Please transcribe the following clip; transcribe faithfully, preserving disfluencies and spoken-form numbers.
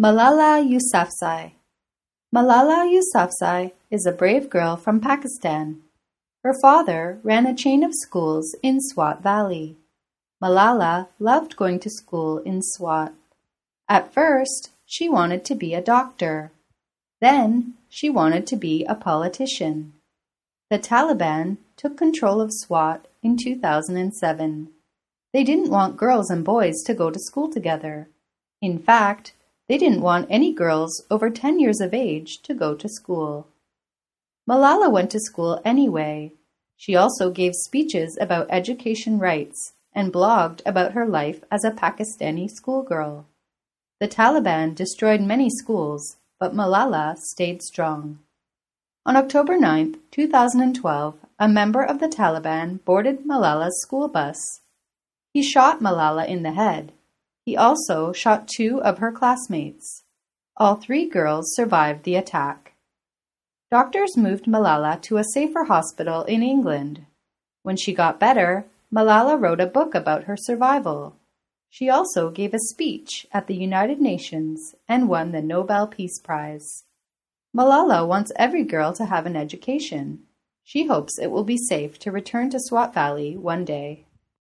Malala Yousafzai. Malala Yousafzai is a brave girl from Pakistan. Her father ran a chain of schools in Swat Valley. Malala loved going to school in Swat. At first, she wanted to be a doctor. Then, she wanted to be a politician. The Taliban took control of Swat in two thousand seven. They didn't want girls and boys to go to school together. In fact, they didn't want any girls over ten years of age to go to school. Malala went to school anyway. She also gave speeches about education rights and blogged about her life as a Pakistani schoolgirl. The Taliban destroyed many schools, but Malala stayed strong. On October ninth, two thousand twelve, a member of the Taliban boarded Malala's school bus. He shot Malala in the head. He also shot two of her classmates. All three girls survived the attack. Doctors moved Malala to a safer hospital in England. When she got better, Malala wrote a book about her survival. She also gave a speech at the United Nations and won the Nobel Peace Prize. Malala wants every girl to have an education. She hopes it will be safe to return to Swat Valley one day.